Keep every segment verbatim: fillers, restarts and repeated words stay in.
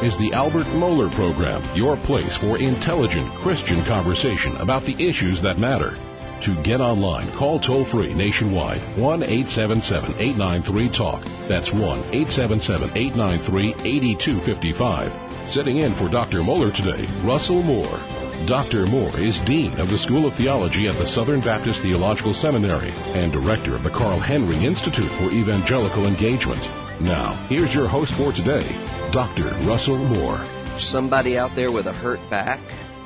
is the Albert Mohler Program, your place for intelligent Christian conversation about the issues that matter. To get online, call toll-free nationwide, one eight seven seven, eight nine three, TALK. That's one eight seven seven, eight nine three, eight two five five. Sitting in for Doctor Mohler today, Russell Moore. Doctor Moore is Dean of the School of Theology at the Southern Baptist Theological Seminary and Director of the Carl Henry Institute for Evangelical Engagement. Now, here's your host for today, Doctor Russell Moore. Somebody out there with a hurt back?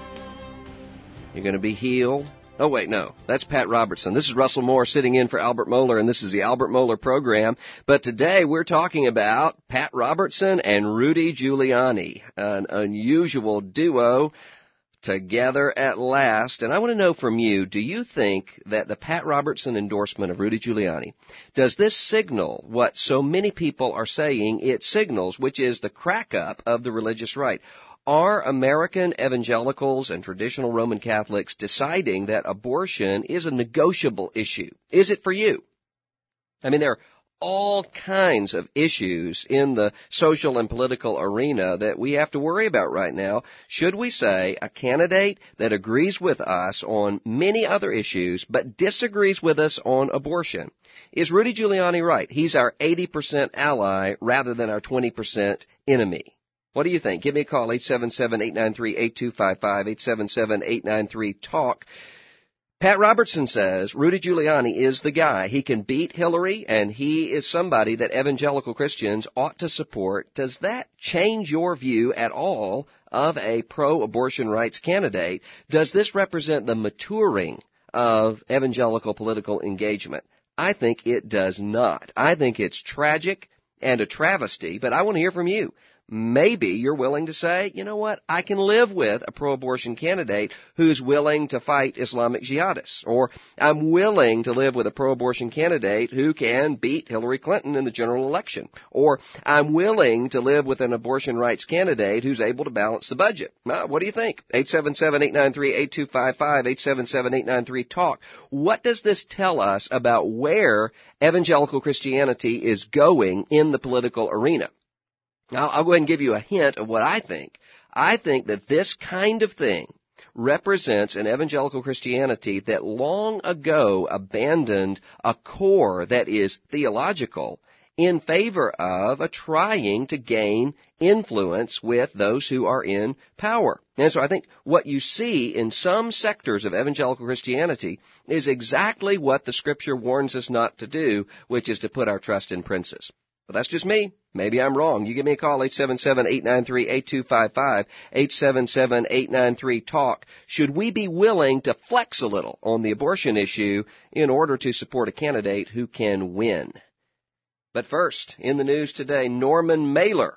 You're going to be healed? Oh, wait, no. That's Pat Robertson. This is Russell Moore sitting in for Albert Mohler, and this is the Albert Mohler Program. But today we're talking about Pat Robertson and Rudy Giuliani, an unusual duo together at last. And I want to know from you, do you think that the Pat Robertson endorsement of Rudy Giuliani, does this signal what so many people are saying it signals, which is the crack-up of the religious right? Are American evangelicals and traditional Roman Catholics deciding that abortion is a negotiable issue? Is it for you? I mean, there are all kinds of issues in the social and political arena that we have to worry about right now. Should we say a candidate that agrees with us on many other issues but disagrees with us on abortion? Is Rudy Giuliani right? He's our eighty percent ally rather than our twenty percent enemy. What do you think? Give me a call, eight seven seven, eight nine three, eight two five five, eight seven seven, eight nine three, TALK. Pat Robertson says Rudy Giuliani is the guy. He can beat Hillary, and he is somebody that evangelical Christians ought to support. Does that change your view at all of a pro-abortion rights candidate? Does this represent the maturing of evangelical political engagement? I think it does not. I think it's tragic and a travesty, but I want to hear from you. Maybe you're willing to say, you know what, I can live with a pro-abortion candidate who's willing to fight Islamic jihadists. Or I'm willing to live with a pro-abortion candidate who can beat Hillary Clinton in the general election. Or I'm willing to live with an abortion rights candidate who's able to balance the budget. Uh, what do you think? eight seven seven, eight nine three, eight two five five, eight seven seven, eight nine three, TALK. What does this tell us about where evangelical Christianity is going in the political arena? Now, I'll go ahead and give you a hint of what I think. I think that this kind of thing represents an evangelical Christianity that long ago abandoned a core that is theological in favor of a trying to gain influence with those who are in power. And so I think what you see in some sectors of evangelical Christianity is exactly what the Scripture warns us not to do, which is to put our trust in princes. But that's just me. Maybe I'm wrong. You give me a call, eight seven seven, eight nine three, eight two five five, eight seven seven, eight nine three, TALK. Should we be willing to flex a little on the abortion issue in order to support a candidate who can win? But first, in the news today, Norman Mailer,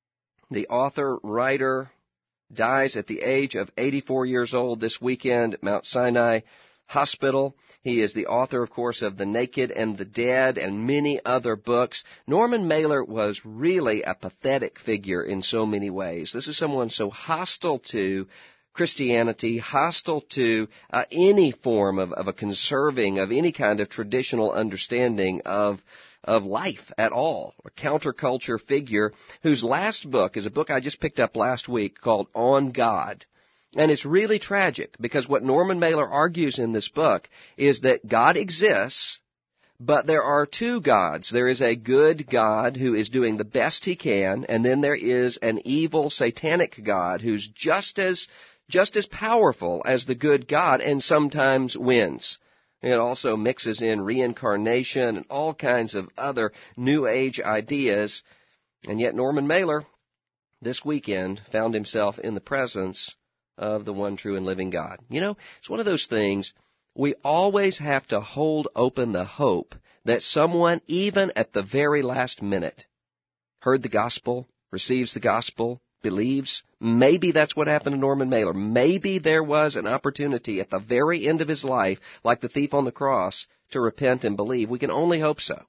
the author, writer, dies at the age of eighty-four years old this weekend at Mount Sinai Hospital. He is the author, of course, of The Naked and the Dead and many other books. Norman Mailer was really a pathetic figure in so many ways. This is someone so hostile to Christianity, hostile to uh, any form of, of a conserving, of any kind of traditional understanding of of life at all, a counterculture figure whose last book is a book I just picked up last week called On God. And it's really tragic because what Norman Mailer argues in this book is that God exists, but there are two gods. There is a good God who is doing the best he can, and then there is an evil satanic God who's just as just as powerful as the good God and sometimes wins. It also mixes in reincarnation and all kinds of other New Age ideas. And yet Norman Mailer, this weekend, found himself in the presence of the one true and living God. You know, it's one of those things, we always have to hold open the hope that someone, even at the very last minute, heard the gospel, receives the gospel, believes. Maybe that's what happened to Norman Mailer. Maybe there was an opportunity at the very end of his life, like the thief on the cross, to repent and believe. We can only hope so.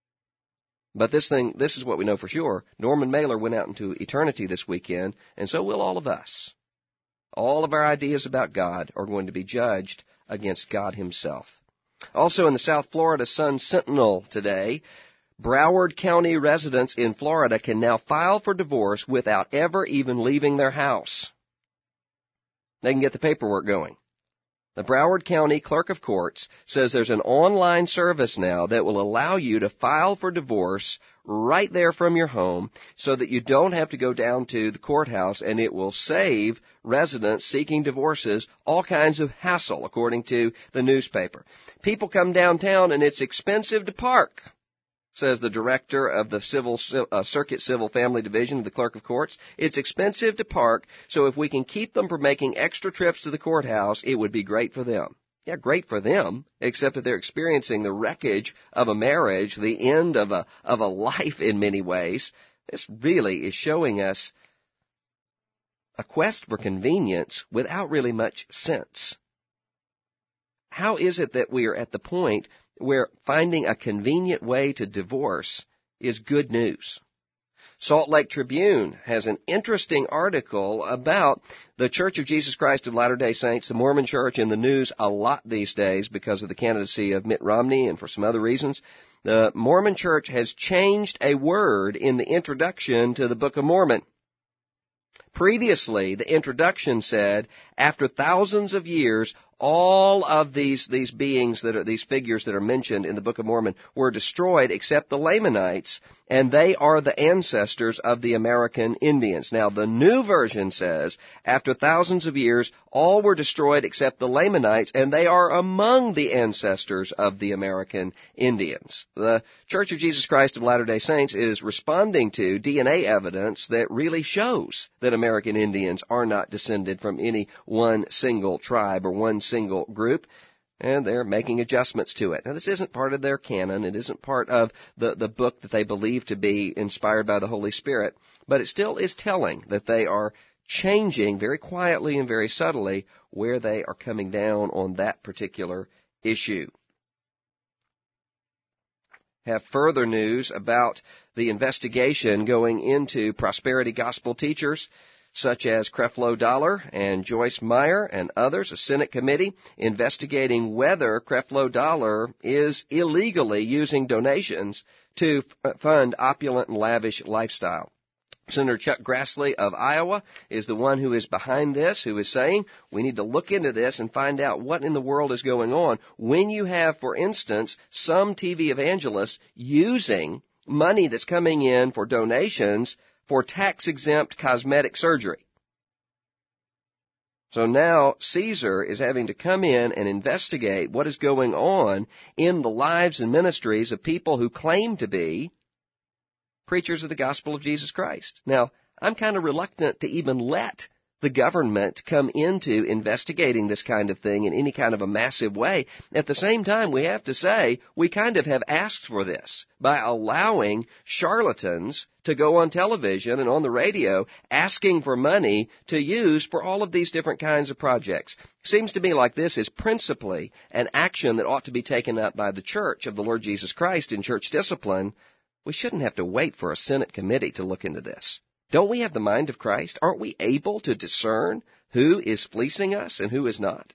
But this thing, this is what we know for sure. Norman Mailer went out into eternity this weekend, and so will all of us. All of our ideas about God are going to be judged against God himself. Also in the South Florida Sun Sentinel today, Broward County residents in Florida can now file for divorce without ever even leaving their house. They can get the paperwork going. The Broward County Clerk of Courts says there's an online service now that will allow you to file for divorce right there from your home so that you don't have to go down to the courthouse, and it will save residents seeking divorces all kinds of hassle, according to the newspaper. People come downtown and it's expensive to park, says the director of the Civil uh, Circuit Civil Family Division of the Clerk of Courts. It's expensive to park, so if we can keep them from making extra trips to the courthouse, it would be great for them. Yeah, great for them, except that they're experiencing the wreckage of a marriage, the end of a of a life in many ways. This really is showing us a quest for convenience without really much sense. How is it that we are at the point where finding a convenient way to divorce is good news? Salt Lake Tribune has an interesting article about the Church of Jesus Christ of Latter-day Saints, the Mormon Church, in the news a lot these days because of the candidacy of Mitt Romney and for some other reasons. The Mormon Church has changed a word in the introduction to the Book of Mormon. Previously, the introduction said, after thousands of years, all of these, these beings that are, these figures that are mentioned in the Book of Mormon were destroyed except the Lamanites, and they are the ancestors of the American Indians. Now, the new version says, after thousands of years, all were destroyed except the Lamanites, and they are among the ancestors of the American Indians. The Church of Jesus Christ of Latter-day Saints is responding to D N A evidence that really shows that American Indians are not descended from any one single tribe or one single group, and they're making adjustments to it. Now, this isn't part of their canon. It isn't part of the, the book that they believe to be inspired by the Holy Spirit, but it still is telling that they are changing very quietly and very subtly where they are coming down on that particular issue. Have further news about the investigation going into prosperity gospel teachers such as Creflo Dollar and Joyce Meyer and others, a Senate committee investigating whether Creflo Dollar is illegally using donations to f- fund opulent and lavish lifestyle. Senator Chuck Grassley of Iowa is the one who is behind this, who is saying we need to look into this and find out what in the world is going on when you have, for instance, some T V evangelists using money that's coming in for donations for tax-exempt cosmetic surgery. So now Caesar is having to come in and investigate what is going on in the lives and ministries of people who claim to be preachers of the gospel of Jesus Christ. Now, I'm kind of reluctant to even let the government come into investigating this kind of thing in any kind of a massive way. At the same time, we have to say we kind of have asked for this by allowing charlatans to go on television and on the radio asking for money to use for all of these different kinds of projects. Seems to me like this is principally an action that ought to be taken up by the Church of the Lord Jesus Christ in church discipline. We shouldn't have to wait for a Senate committee to look into this. Don't we have the mind of Christ? Aren't we able to discern who is fleecing us and who is not?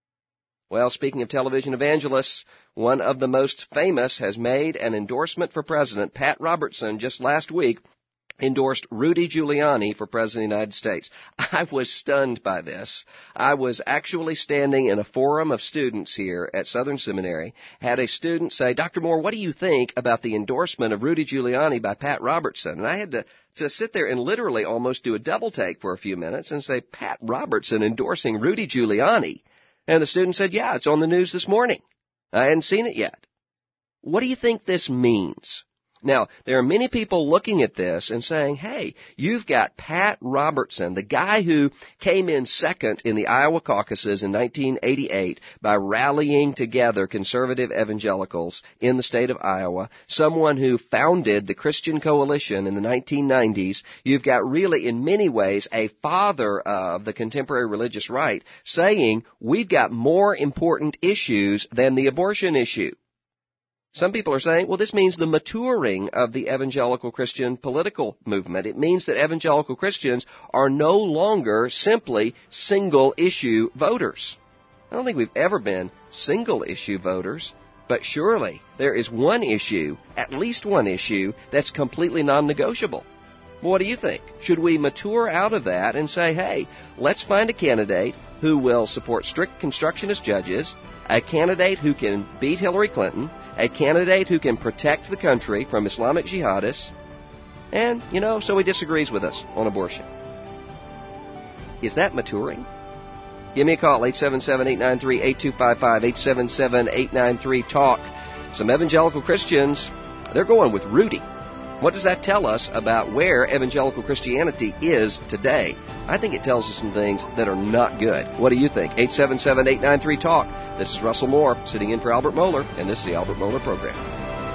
Well, speaking of television evangelists, one of the most famous has made an endorsement for president. Pat Robertson, just last week, endorsed Rudy Giuliani for President of the United States. I was stunned by this. I was actually standing in a forum of students here at Southern Seminary, had a student say, Doctor Moore, what do you think about the endorsement of Rudy Giuliani by Pat Robertson? And I had to, to sit there and literally almost do a double take for a few minutes and say, Pat Robertson endorsing Rudy Giuliani? And the student said, yeah, it's on the news this morning. I hadn't seen it yet. What do you think this means? Now, there are many people looking at this and saying, hey, you've got Pat Robertson, the guy who came in second in the Iowa caucuses in nineteen eighty-eight by rallying together conservative evangelicals in the state of Iowa, someone who founded the Christian Coalition in the nineteen nineties. You've got really, in many ways, a father of the contemporary religious right saying we've got more important issues than the abortion issue. Some people are saying, well, this means the maturing of the evangelical Christian political movement. It means that evangelical Christians are no longer simply single-issue voters. I don't think we've ever been single-issue voters. But surely there is one issue, at least one issue, that's completely non-negotiable. What do you think? Should we mature out of that and say, hey, let's find a candidate who will support strict constructionist judges, a candidate who can beat Hillary Clinton, a candidate who can protect the country from Islamic jihadists, and, you know, so he disagrees with us on abortion. Is that maturing? Give me a call, eight seven seven, eight nine three, eight two five five, eight seven seven, eight nine three, TALK. Some evangelical Christians, they're going with Rudy. What does that tell us about where evangelical Christianity is today? I think it tells us some things that are not good. What do you think? eight seven seven, eight nine three, TALK. This is Russell Moore, sitting in for Albert Mohler, and this is the Albert Mohler Program.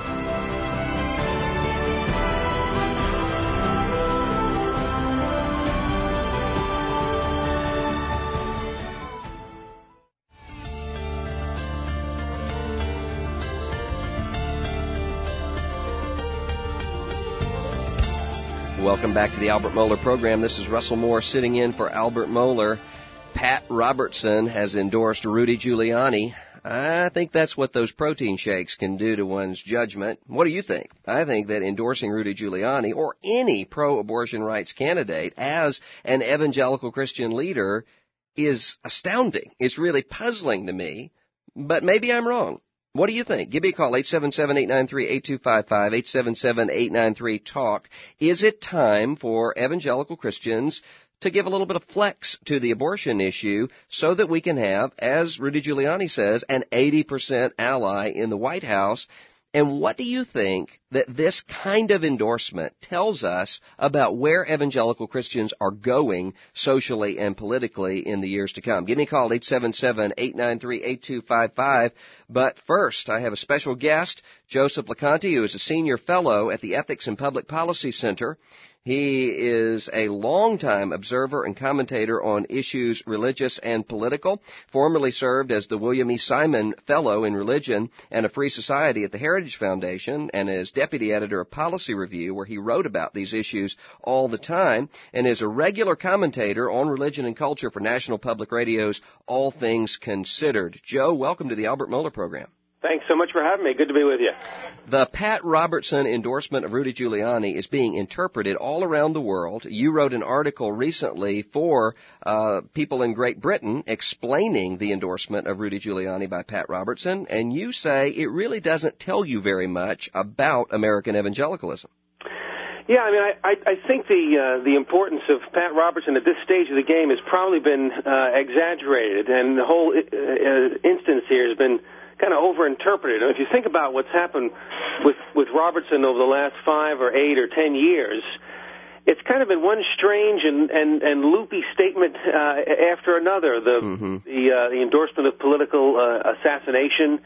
Welcome back to the Albert Mohler Program. This is Russell Moore sitting in for Albert Mohler. Pat Robertson has endorsed Rudy Giuliani. I think that's what those protein shakes can do to one's judgment. What do you think? I think that endorsing Rudy Giuliani or any pro-abortion rights candidate as an evangelical Christian leader is astounding. It's really puzzling to me, but maybe I'm wrong. What do you think? Give me a call, eight seven seven, eight nine three, eight two five five, eight seven seven, eight nine three, TALK. Is it time for evangelical Christians to give a little bit of flex to the abortion issue so that we can have, as Rudy Giuliani says, an eighty percent ally in the White House? And what do you think that this kind of endorsement tells us about where evangelical Christians are going socially and politically in the years to come? Give me a call, eight seven seven, eight nine three, eight two five five. But first, I have a special guest, Joseph LeConte, who is a senior fellow at the Ethics and Public Policy Center. He is a longtime observer and commentator on issues religious and political, formerly served as the William E. Simon Fellow in Religion and a Free Society at the Heritage Foundation, and as deputy editor of Policy Review, where he wrote about these issues all the time, and is a regular commentator on religion and culture for National Public Radio's All Things Considered. Joe, welcome to the Albert Mohler Program. Thanks so much for having me. Good to be with you. The Pat Robertson endorsement of Rudy Giuliani is being interpreted all around the world. You wrote an article recently for uh, people in Great Britain explaining the endorsement of Rudy Giuliani by Pat Robertson, and you say it really doesn't tell you very much about American evangelicalism. Yeah, I mean, I, I, I think the uh, the importance of Pat Robertson at this stage of the game has probably been uh, exaggerated, and the whole uh, uh, instance here has been kind of overinterpreted. And if you think about what's happened with, with Robertson over the last five or eight or ten years, it's kind of been one strange and, and, and loopy statement uh, after another. The mm-hmm. the, uh, the endorsement of political uh, assassination,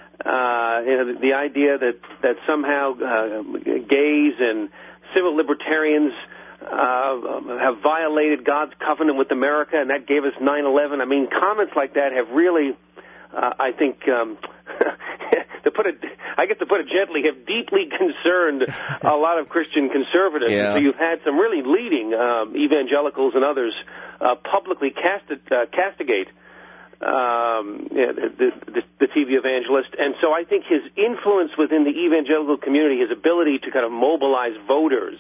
uh, you know, the, the idea that, that somehow uh, gays and civil libertarians uh, have violated God's covenant with America, and that gave us nine eleven. I mean, comments like that have really... Uh, I think, um, to put it, I guess to put it gently, have deeply concerned a lot of Christian conservatives. Yeah. So you've had some really leading um, evangelicals and others uh, publicly cast, uh, castigate um, yeah, the, the, the T V evangelist. And so I think his influence within the evangelical community, his ability to kind of mobilize voters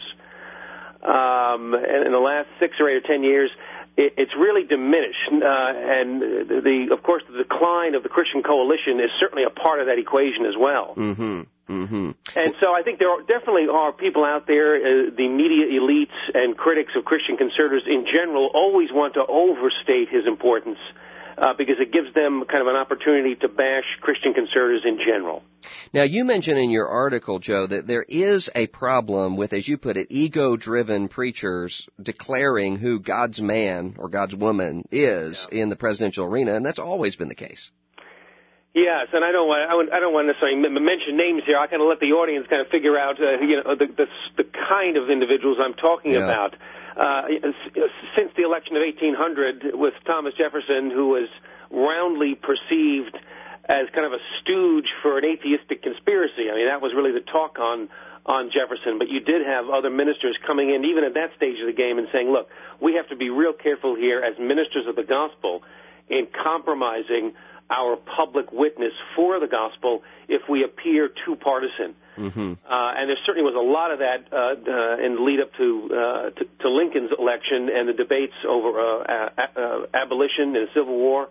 um, in the last six or eight or ten years, it's really diminished, uh, and the, of course, the decline of the Christian coalition is certainly a part of that equation as well. Mm-hmm. Mm-hmm. And so I think there are, definitely are people out there, uh, the media elites and critics of Christian conservatives in general always want to overstate his importance uh, because it gives them kind of an opportunity to bash Christian conservatives in general. Now, you mentioned in your article, Joe, that there is a problem with, as you put it, ego-driven preachers declaring who God's man or God's woman is yeah. in the presidential arena, and that's always been the case. Yes, and I don't want I don't want to necessarily mention names here. I kind of let the audience kind of figure out, uh, you know, the, the the kind of individuals I'm talking yeah. about. Uh, since the election of eighteen hundred, with Thomas Jefferson, who was roundly perceived as kind of a stooge for an atheistic conspiracy. I mean, that was really the talk on on Jefferson. But you did have other ministers coming in, even at that stage of the game, and saying, look, we have to be real careful here as ministers of the gospel in compromising our public witness for the gospel if we appear too partisan. Mm-hmm. Uh, and there certainly was a lot of that uh, uh, in the lead up to, uh, to to Lincoln's election and the debates over uh, uh, uh, abolition and the Civil War.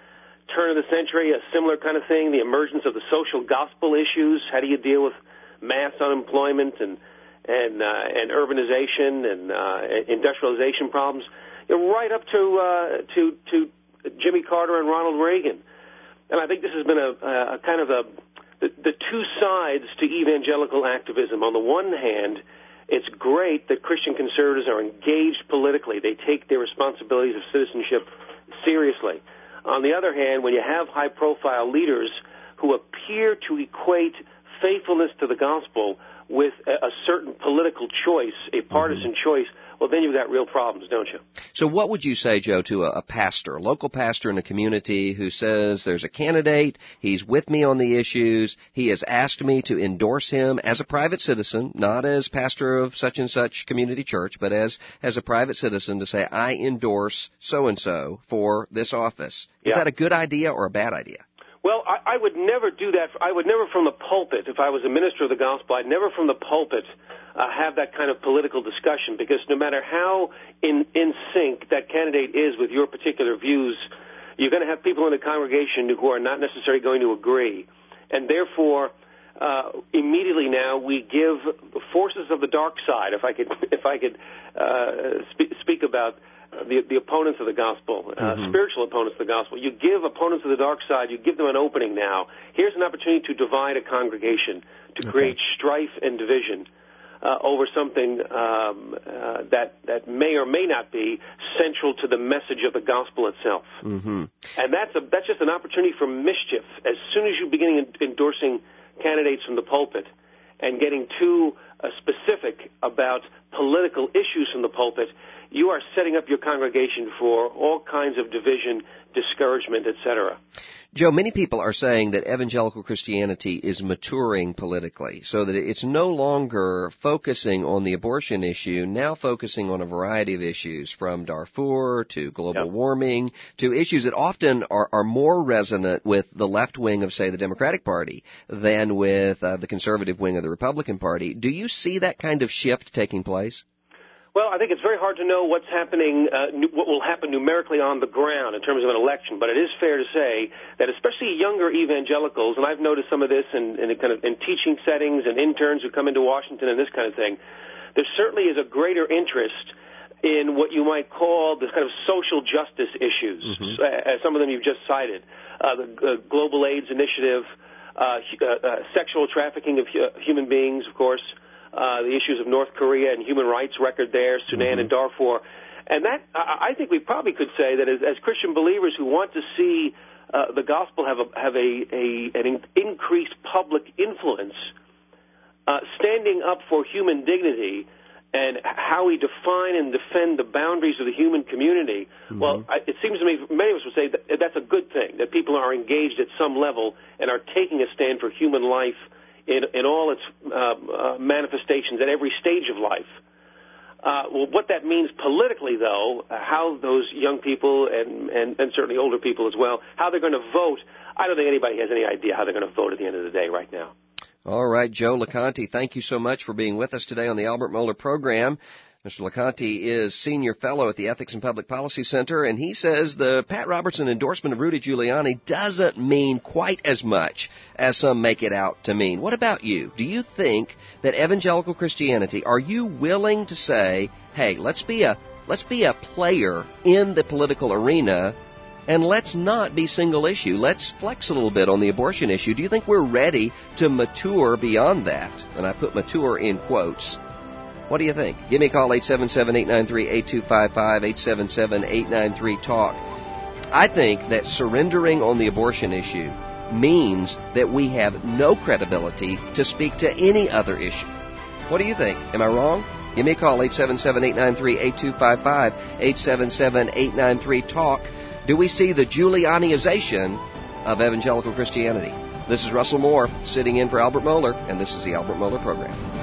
Turn of the century, a similar kind of thing, the emergence of the social gospel issues. How do you deal with mass unemployment and and uh, and urbanization and uh, industrialization problems? You know, right up to uh, to to Jimmy Carter and Ronald Reagan. And I think this has been a, a kind of a the, the two sides to evangelical activism. On the one hand, it's great that Christian conservatives are engaged politically. They take their responsibilities of citizenship seriously. On the other hand, when you have high-profile leaders who appear to equate faithfulness to the gospel with a, a certain political choice, a partisan mm-hmm. choice, well, then you've got real problems, don't you? So what would you say, Joe, to a, a pastor, a local pastor in a community who says there's a candidate, he's with me on the issues, he has asked me to endorse him as a private citizen, not as pastor of such and such community church, but as, as a private citizen to say, I endorse so-and-so for this office. Is yeah. that a good idea or a bad idea? Well, I, I would never do that. I would never from the pulpit, if I was a minister of the gospel, I'd never from the pulpit uh, have that kind of political discussion, because no matter how in, in sync that candidate is with your particular views, you're going to have people in the congregation who are not necessarily going to agree. And therefore, uh, immediately now we give forces of the dark side, if I could, if I could uh, spe- speak about The, the opponents of the gospel, uh, mm-hmm. spiritual opponents of the gospel. You give opponents of the dark side, you give them an opening now. Here's an opportunity to divide a congregation, to okay. create strife and division uh, over something um, uh, that that may or may not be central to the message of the gospel itself. Mm-hmm. And that's a, that's just an opportunity for mischief. As soon as you begin endorsing candidates from the pulpit and getting too uh, specific about political issues from the pulpit, you are setting up your congregation for all kinds of division, discouragement, et cetera. Joe, many people are saying that evangelical Christianity is maturing politically, so that it's no longer focusing on the abortion issue, now focusing on a variety of issues, from Darfur to global yep. warming to issues that often are, are more resonant with the left wing of, say, the Democratic Party than with uh, the conservative wing of the Republican Party. Do you see that kind of shift taking place? Well, I think it's very hard to know what's happening, uh, what will happen numerically on the ground in terms of an election. But it is fair to say that especially younger evangelicals, and I've noticed some of this in, in kind of in teaching settings and interns who come into Washington and this kind of thing, there certainly is a greater interest in what you might call this kind of social justice issues, mm-hmm. as some of them you've just cited, uh, the uh, Global AIDS Initiative, uh, uh, uh, sexual trafficking of hu- human beings, of course. Uh, the issues of North Korea and human rights record there, Sudan mm-hmm. and Darfur. And that, I, I think we probably could say that as, as Christian believers who want to see uh, the gospel have a, have a, a an in, increased public influence, uh, standing up for human dignity and how we define and defend the boundaries of the human community, mm-hmm. well, I, it seems to me many of us would say that that's a good thing, that people are engaged at some level and are taking a stand for human life in, in all its uh, uh, manifestations at every stage of life. Uh, well, what that means politically, though, uh, how those young people and, and, and certainly older people as well, how they're going to vote, I don't think anybody has any idea how they're going to vote at the end of the day right now. All right, Joe LoConte, thank you so much for being with us today on the Albert Mohler program. Mister LoConte is Senior Fellow at the Ethics and Public Policy Center, and he says the Pat Robertson endorsement of Rudy Giuliani doesn't mean quite as much as some make it out to mean. What about you? Do you think that evangelical Christianity, are you willing to say, hey, let's be a let's be a player in the political arena, and let's not be single issue. Let's flex a little bit on the abortion issue. Do you think we're ready to mature beyond that? And I put mature in quotes. What do you think? Give me a call, eight seven seven, eight nine three, eight two five five, eight seven seven, eight nine three, talk. I think that surrendering on the abortion issue means that we have no credibility to speak to any other issue. What do you think? Am I wrong? Give me a call, eight seven seven, eight nine three, eight two five five, eight seven seven, eight nine three, talk. Do we see the Giulianiization of evangelical Christianity? This is Russell Moore, sitting in for Albert Mohler, and this is the Albert Mohler Program.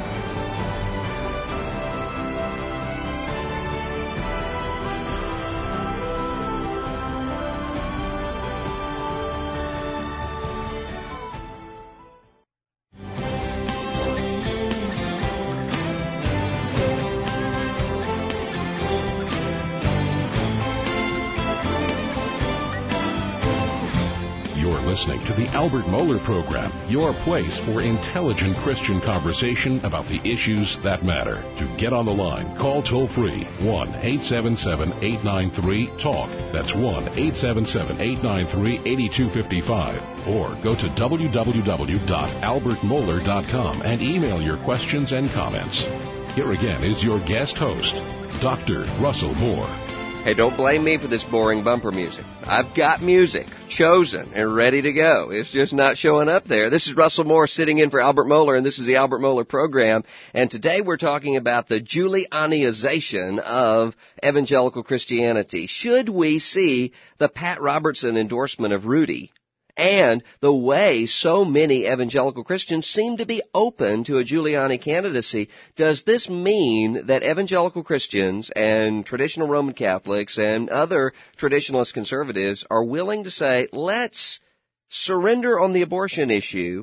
You're listening to the Albert Mohler Program, your place for intelligent Christian conversation about the issues that matter. To get on the line, call toll-free one eight seven seven, eight nine three, talk. That's one eight seven seven, eight nine three, eight two five five. Or go to w w w dot albert mohler dot com and email your questions and comments. Here again is your guest host, Doctor Russell Moore. Hey, don't blame me for this boring bumper music. I've got music chosen and ready to go. It's just not showing up there. This is Russell Moore sitting in for Albert Mohler, and this is the Albert Mohler Program. And today we're talking about the Giulianiization of evangelical Christianity. Should we see the Pat Robertson endorsement of Rudy and the way so many evangelical Christians seem to be open to a Giuliani candidacy? Does this mean that evangelical Christians and traditional Roman Catholics and other traditionalist conservatives are willing to say, let's surrender on the abortion issue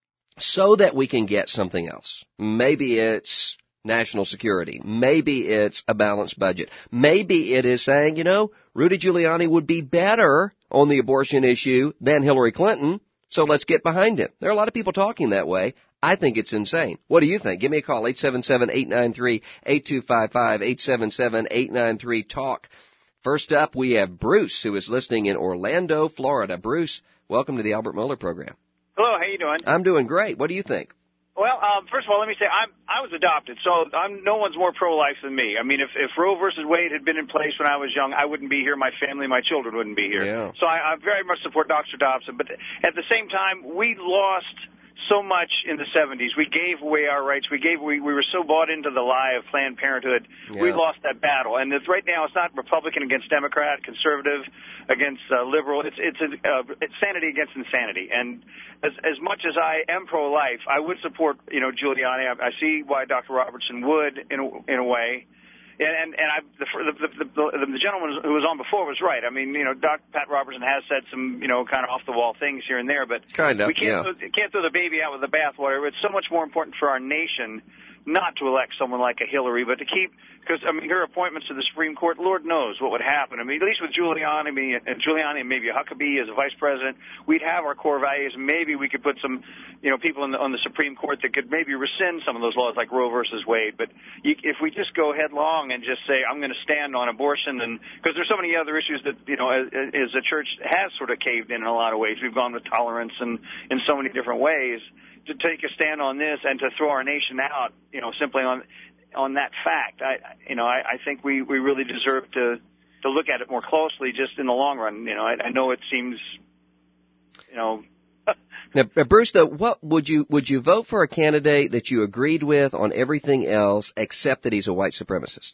so that we can get something else? Maybe it's national security. Maybe it's a balanced budget. Maybe it is saying, you know, Rudy Giuliani would be better on the abortion issue than Hillary Clinton, so let's get behind him. There are a lot of people talking that way. I think it's insane. What do you think? Give me a call, eight seven seven, eight nine three, eight two five five, eight seven seven, eight nine three, talk. First up, we have Bruce, who is listening in Orlando, Florida. Bruce, welcome to the Albert Mohler Program. Hello, how you doing? I'm doing great. What do you think? Well, um, first of all, let me say I'm I was adopted, so I'm no one's more pro-life than me. I mean, if if Roe versus Wade had been in place when I was young, I wouldn't be here. My family, my children wouldn't be here. Yeah. So I, I very much support Doctor Dobson. But at the same time, we lost so much in the seventies. We gave away our rights. We gave we we were so bought into the lie of Planned Parenthood. Yeah. We lost that battle. And it's, right now, it's not Republican against Democrat, conservative against uh, liberal. It's it's, a, uh, it's sanity against insanity. And as as much as I am pro-life, I would support you know Giuliani. I, I see why Doctor Robertson would in a, in a way. And and I, the, the, the, the, the gentleman who was on before was right. I mean, you know, Doc Pat Robertson has said some, you know, kind of off-the-wall things here and there, but kind of, we can't, yeah. throw, can't throw the baby out with the bathwater. It's so much more important for our nation not to elect someone like a Hillary, but to keep, because, I mean, her appointments to the Supreme Court, Lord knows what would happen. I mean, at least with Giuliani, I mean, and Giuliani and maybe Huckabee as a vice president, we'd have our core values. Maybe we could put some, you know, people in the, on the Supreme Court that could maybe rescind some of those laws like Roe versus Wade. But you, if we just go headlong and just say, I'm going to stand on abortion, and because there's so many other issues that, you know, as, as the church has sort of caved in in a lot of ways. We've gone with tolerance and in so many different ways. To take a stand on this and to throw our nation out, you know, simply on on that fact, I, you know, I, I think we, we really deserve to to look at it more closely, just in the long run. You know, I, I know it seems, you know. Now, Bruce, though, what would you would you vote for a candidate that you agreed with on everything else except that he's a white supremacist?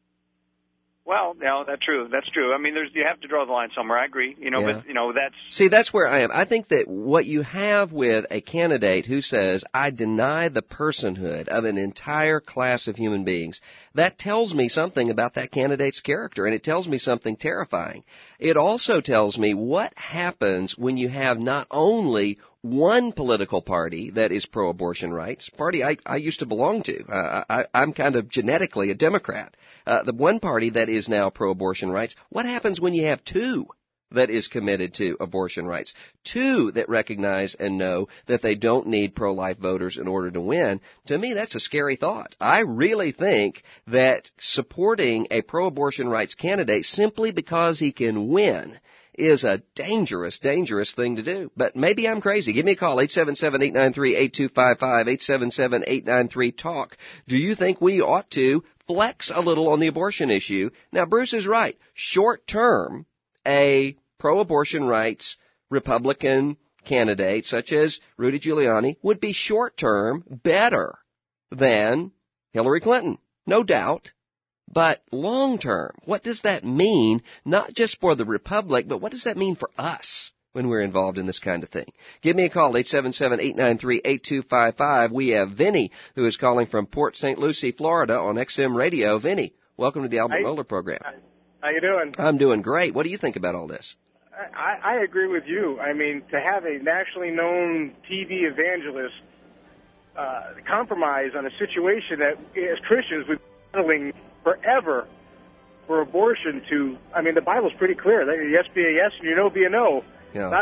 Well, no, that's true. That's true. I mean, there's you have to draw the line somewhere. I agree. You know, yeah. but you know that's see, that's where I am. I think that what you have with a candidate who says, "I deny the personhood of an entire class of human beings," that tells me something about that candidate's character, and it tells me something terrifying. It also tells me what happens when you have not only one political party that is pro-abortion rights, party I, I used to belong to. Uh, I, I'm kind of genetically a Democrat. Uh, the one party that is now pro-abortion rights, what happens when you have two that is committed to abortion rights, two that recognize and know that they don't need pro-life voters in order to win? To me, that's a scary thought. I really think that supporting a pro-abortion rights candidate simply because he can win is a dangerous, dangerous thing to do. But maybe I'm crazy. Give me a call, eight seven seven, eight nine three, eight two five five, eight seven seven, eight nine three, talk. Do you think we ought to flex a little on the abortion issue? Now, Bruce is right. Short term, a pro-abortion rights Republican candidate such as Rudy Giuliani would be short term better than Hillary Clinton, no doubt. But long term, what does that mean, not just for the Republic, but what does that mean for us when we're involved in this kind of thing? Give me a call, eight seven seven, eight nine three, eight two five five. We have Vinny, who is calling from Port Saint Lucie, Florida, on X M Radio. Vinny, welcome to the Albert Mohler Program. How you doing? I'm doing great. What do you think about all this? I, I agree with you. I mean, to have a nationally known T V evangelist uh, compromise on a situation that, as Christians, we've been handling forever for abortion to, I mean, the Bible's pretty clear. Yes be a yes, and your no be a no. Yeah. Not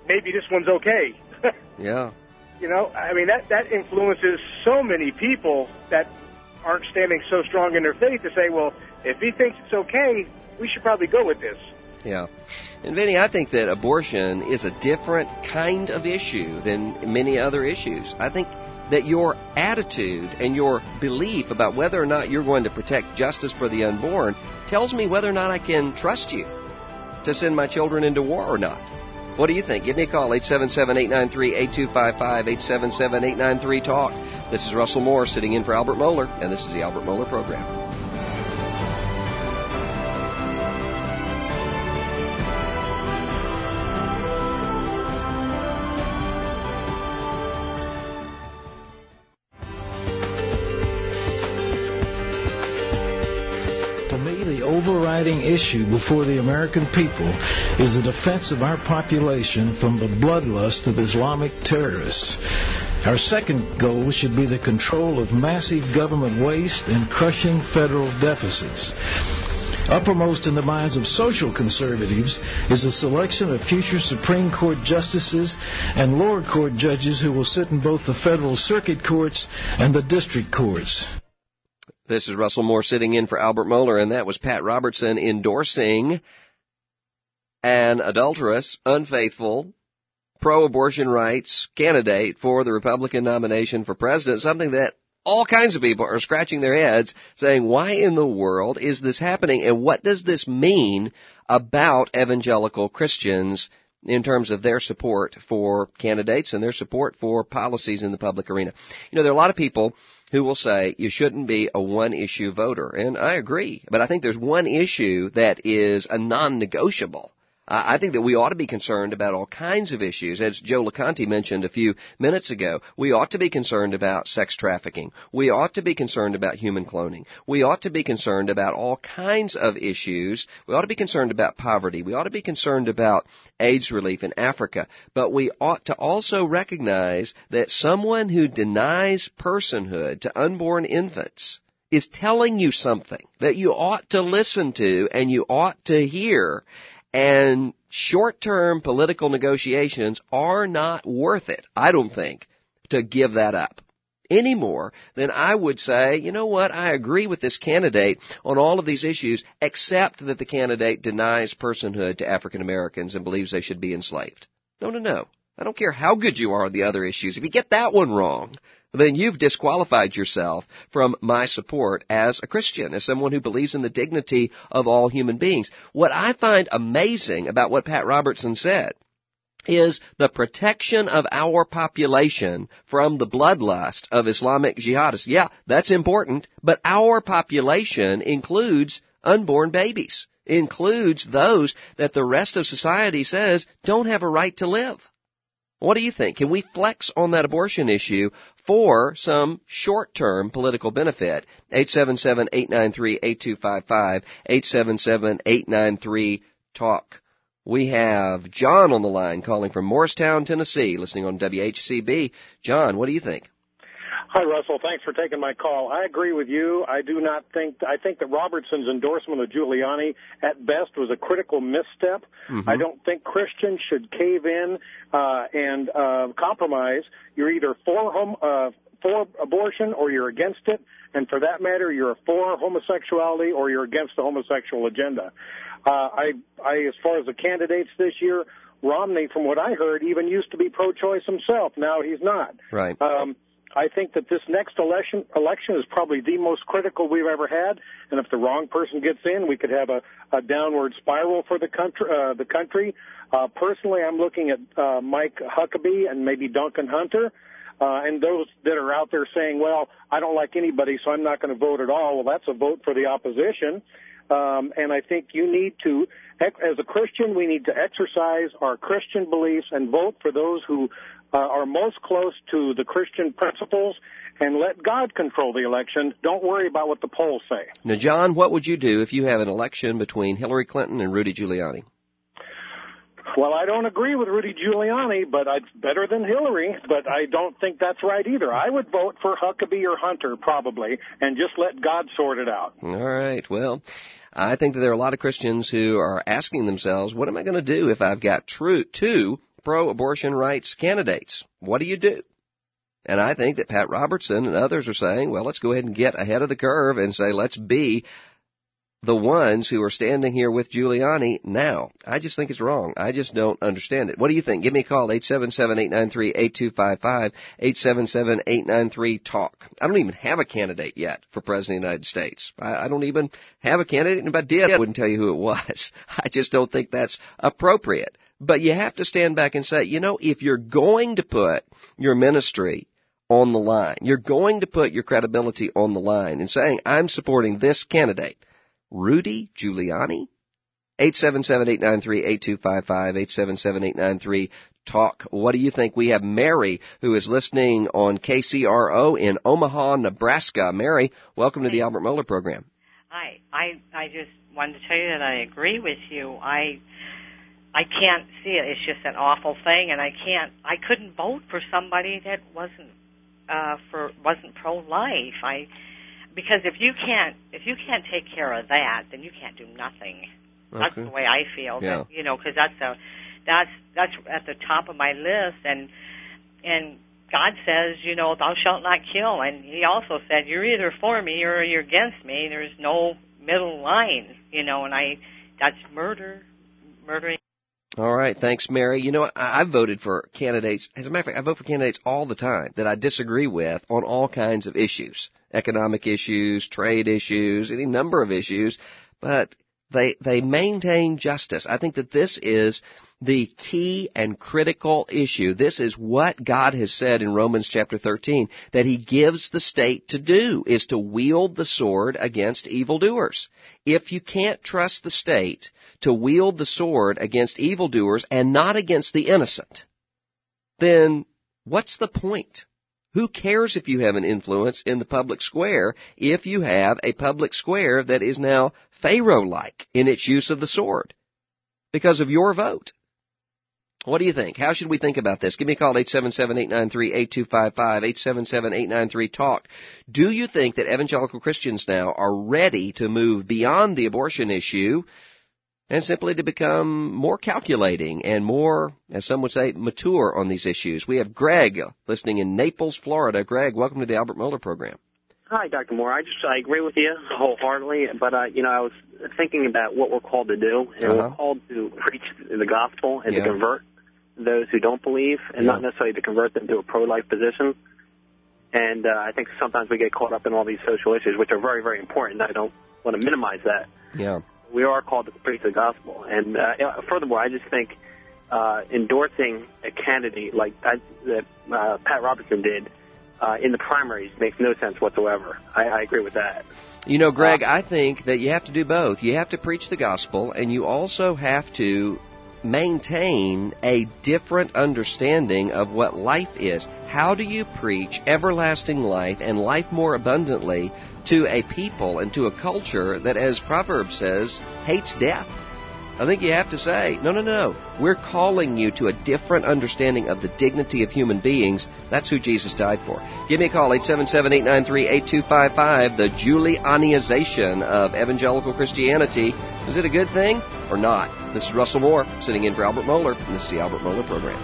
maybe this one's okay. Yeah. You know, I mean, that, that influences so many people that aren't standing so strong in their faith to say, well, if he thinks it's okay, we should probably go with this. Yeah. And Vinny, I think that abortion is a different kind of issue than many other issues. I think that your attitude and your belief about whether or not you're going to protect justice for the unborn tells me whether or not I can trust you to send my children into war or not. What do you think? Give me a call, eight seven seven, eight nine three, eight two five five, eight seven seven, eight nine three, talk. This is Russell Moore sitting in for Albert Mohler, and this is the Albert Mohler Program. Overriding issue before the American people is the defense of our population from the bloodlust of Islamic terrorists. Our second goal should be the control of massive government waste and crushing federal deficits. Uppermost in the minds of social conservatives is the selection of future Supreme Court justices and lower court judges who will sit in both the federal circuit courts and the district courts. This is Russell Moore sitting in for Albert Mohler, and that was Pat Robertson endorsing an adulterous, unfaithful, pro-abortion rights candidate for the Republican nomination for president, something that all kinds of people are scratching their heads saying, why in the world is this happening, and what does this mean about evangelical Christians in terms of their support for candidates and their support for policies in the public arena? You know, there are a lot of people who will say you shouldn't be a one-issue voter, and I agree, but I think there's one issue that is a non-negotiable. I think that we ought to be concerned about all kinds of issues. As Joe LeConte mentioned a few minutes ago, we ought to be concerned about sex trafficking. We ought to be concerned about human cloning. We ought to be concerned about all kinds of issues. We ought to be concerned about poverty. We ought to be concerned about AIDS relief in Africa. But we ought to also recognize that someone who denies personhood to unborn infants is telling you something that you ought to listen to and you ought to hear. And short-term political negotiations are not worth it, I don't think, to give that up. Any more than I would say, you know what, I agree with this candidate on all of these issues, except that the candidate denies personhood to African Americans and believes they should be enslaved. No, no, no. I don't care how good you are on the other issues. If you get that one wrong, then you've disqualified yourself from my support as a Christian, as someone who believes in the dignity of all human beings. What I find amazing about what Pat Robertson said is the protection of our population from the bloodlust of Islamic jihadists. Yeah, that's important, but our population includes unborn babies, includes those that the rest of society says don't have a right to live. What do you think? Can we flex on that abortion issue for some short-term political benefit? eight seven seven, eight nine three, eight two five five, eight seven seven, eight nine three, talk. We have John on the line calling from Morristown, Tennessee, listening on W H C B. John, what do you think? Hi, Russell. Thanks for taking my call. I agree with you. I do not think, I think that Robertson's endorsement of Giuliani at best was a critical misstep. Mm-hmm. I don't think Christians should cave in uh, and uh, compromise. You're either for home, uh, for abortion or you're against it. And for that matter, you're for homosexuality or you're against the homosexual agenda. Uh, I, I, as far as the candidates this year, Romney, from what I heard, even used to be pro-choice himself. Now he's not. Right. Um, I think that this next election election is probably the most critical we've ever had, and if the wrong person gets in, we could have a, a downward spiral for the country. Uh, the country. Uh, personally, I'm looking at uh, Mike Huckabee and maybe Duncan Hunter, uh, and those that are out there saying, "Well, I don't like anybody, so I'm not going to vote at all." Well, that's a vote for the opposition, um, and I think you need to, as a Christian, we need to exercise our Christian beliefs and vote for those who Uh, are most close to the Christian principles, and let God control the election. Don't worry about what the polls say. Now, John, what would you do if you have an election between Hillary Clinton and Rudy Giuliani? Well, I don't agree with Rudy Giuliani, but it's better than Hillary, but I don't think that's right either. I would vote for Huckabee or Hunter, probably, and just let God sort it out. All right, well, I think that there are a lot of Christians who are asking themselves, what am I going to do if I've got true, two pro-abortion rights candidates. What do you do? And I think that Pat Robertson and others are saying, well, let's go ahead and get ahead of the curve and say, let's be the ones who are standing here with Giuliani now. I just think it's wrong. I just don't understand it. What do you think? Give me a call, eight seven seven, eight nine three, eight two five five, eight seven seven, eight nine three, talk. I don't even have a candidate yet for President of the United States. I, I don't even have a candidate, and if I did, I wouldn't tell you who it was. I just don't think that's appropriate. But you have to stand back and say, you know, if you're going to put your ministry on the line, you're going to put your credibility on the line and saying, I'm supporting this candidate, Rudy Giuliani, eight seven seven, eight nine three, eight two five five, eight seven seven, eight nine three, talk. What do you think? We have Mary, who is listening on K C R O in Omaha, Nebraska. Mary, welcome to the Albert Mohler program. Hi. I, I just wanted to tell you that I agree with you. I I can't see it. It's just an awful thing, and I can't, I couldn't vote for somebody that wasn't, uh, for, wasn't pro-life. I, Because if you can't if you can't take care of that, then you can't do nothing. Okay. That's the way I feel. Yeah. That, you know, because that's a that's that's at the top of my list. And and God says, you know, thou shalt not kill. And He also said, you're either for me or you're against me. There's no middle line. You know, and I that's murder, murdering. All right. Thanks, Mary. You know, I, I've voted for candidates. As a matter of fact, I vote for candidates all the time that I disagree with on all kinds of issues, economic issues, trade issues, any number of issues, but they, they maintain justice. I think that this is the key and critical issue. This is what God has said in Romans chapter thirteen, that He gives the state to do, is to wield the sword against evildoers. If you can't trust the state to wield the sword against evildoers and not against the innocent, then what's the point? Who cares if you have an influence in the public square if you have a public square that is now Pharaoh-like in its use of the sword because of your vote? What do you think? How should we think about this? Give me a call, eight seven seven, eight nine three, eight two five five, eight seven seven, eight nine three, talk. Do you think that evangelical Christians now are ready to move beyond the abortion issue and simply to become more calculating and more, as some would say, mature on these issues? We have Greg listening in Naples, Florida. Greg, welcome to the Albert Mohler program. Hi, Doctor Moore. I just I agree with you wholeheartedly, but uh, you know I was thinking about what we're called to do, and uh-huh. we're called to preach the gospel and yeah. to convert those who don't believe, and yeah. not necessarily to convert them to a pro-life position. And uh, I think sometimes we get caught up in all these social issues, which are very, very important. I don't want to minimize that. Yeah, we are called to preach the gospel, and uh, furthermore, I just think uh, endorsing a candidate like I, that uh, Pat Robertson did. Uh, in the primaries makes no sense whatsoever. I, I agree with that. You know, Greg, uh, I think that you have to do both. You have to preach the gospel, and you also have to maintain a different understanding of what life is. How do you preach everlasting life and life more abundantly to a people and to a culture that, as Proverbs says, hates death? I think you have to say, no, no, no. We're calling you to a different understanding of the dignity of human beings. That's who Jesus died for. Give me a call, eight seven seven, eight nine three, eight two five five. The Giulianiization of evangelical Christianity. Is it a good thing or not? This is Russell Moore, sitting in for Albert Mohler, and this is the Albert Mohler program.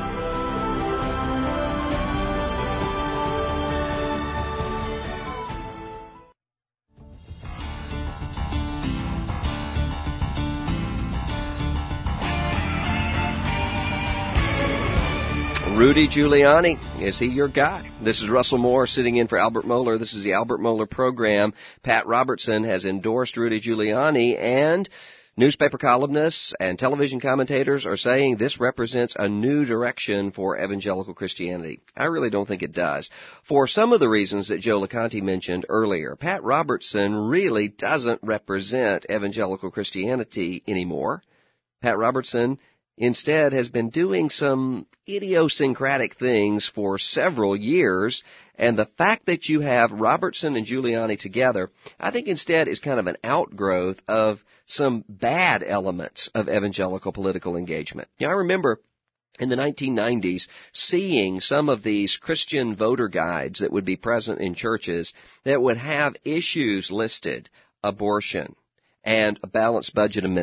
Rudy Giuliani, is he your guy? This is Russell Moore sitting in for Albert Mohler. This is the Albert Mohler program. Pat Robertson has endorsed Rudy Giuliani, and newspaper columnists and television commentators are saying this represents a new direction for evangelical Christianity. I really don't think it does. For some of the reasons that Joe LeConte mentioned earlier, Pat Robertson really doesn't represent evangelical Christianity anymore. Pat Robertson instead has been doing some idiosyncratic things for several years, and the fact that you have Robertson and Giuliani together, I think instead is kind of an outgrowth of some bad elements of evangelical political engagement. You know, I remember in the nineteen nineties seeing some of these Christian voter guides that would be present in churches that would have issues listed, abortion and a balanced budget amendment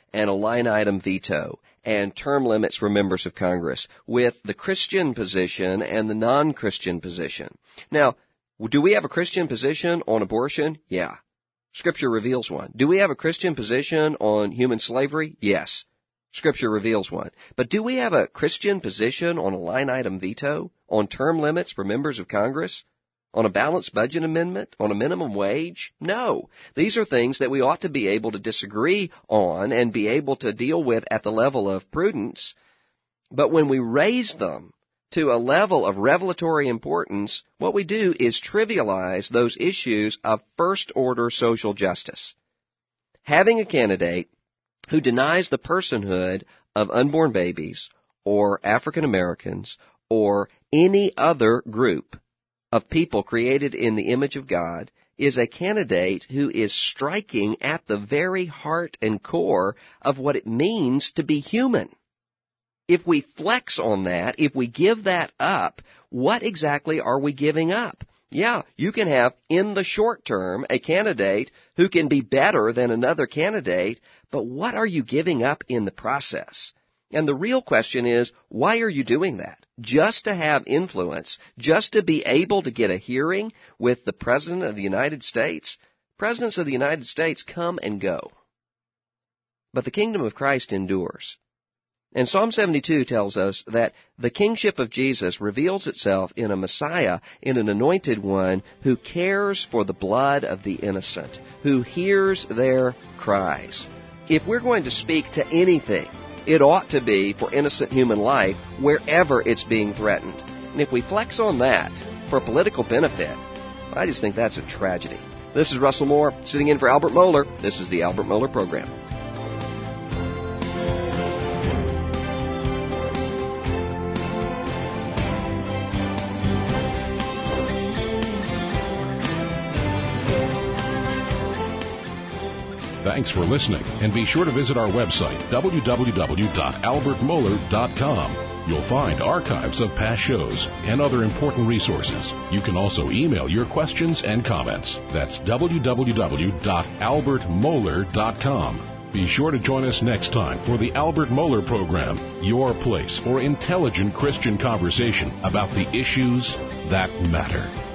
and a line item veto and term limits for members of Congress with the Christian position and the non-Christian position. Now, do we have a Christian position on abortion? Yeah. Scripture reveals one. Do we have a Christian position on human slavery? Yes. Scripture reveals one. But do we have a Christian position on a line item veto? On term limits for members of Congress? On a balanced budget amendment? On a minimum wage? No. These are things that we ought to be able to disagree on and be able to deal with at the level of prudence. But when we raise them to a level of revelatory importance, what we do is trivialize those issues of first-order social justice. Having a candidate who denies the personhood of unborn babies or African Americans or any other group of people created in the image of God is a candidate who is striking at the very heart and core of what it means to be human. If we flex on that, if we give that up, what exactly are we giving up? Yeah, you can have, in the short term, a candidate who can be better than another candidate, but what are you giving up in the process? And the real question is, why are you doing that? Just to have influence, just to be able to get a hearing with the President of the United States? Presidents of the United States come and go. But the kingdom of Christ endures. And Psalm seventy-two tells us that the kingship of Jesus reveals itself in a Messiah, in an anointed one who cares for the blood of the innocent, who hears their cries. If we're going to speak to anything, it ought to be for innocent human life wherever it's being threatened. And if we flex on that for political benefit, I just think that's a tragedy. This is Russell Moore, sitting in for Albert Mohler. This is the Albert Mohler Program. Thanks for listening, and be sure to visit our website, w w w dot albert mohler dot com. You'll find archives of past shows and other important resources. You can also email your questions and comments. That's w w w dot albert mohler dot com. Be sure to join us next time for the Albert Mohler Program, your place for intelligent Christian conversation about the issues that matter.